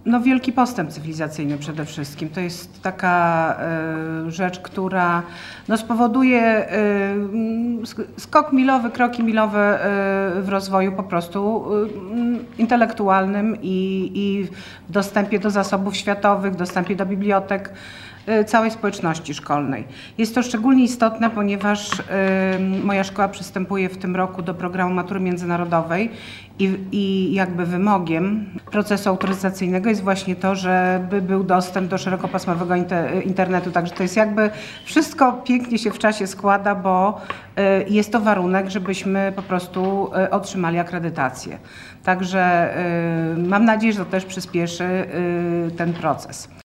No, wielki postęp cywilizacyjny przede wszystkim. To jest taka rzecz, która no, spowoduje skok milowy, kroki milowe w rozwoju po prostu intelektualnym i w dostępie do zasobów światowych, dostępie do bibliotek całej społeczności szkolnej. Jest to szczególnie istotne, ponieważ moja szkoła przystępuje w tym roku do programu matury międzynarodowej i jakby wymogiem procesu autoryzacyjnego jest właśnie to, żeby był dostęp do szerokopasmowego internetu. Także to jest jakby wszystko pięknie się w czasie składa, bo jest to warunek, żebyśmy po prostu otrzymali akredytację. Także mam nadzieję, że to też przyspieszy ten proces.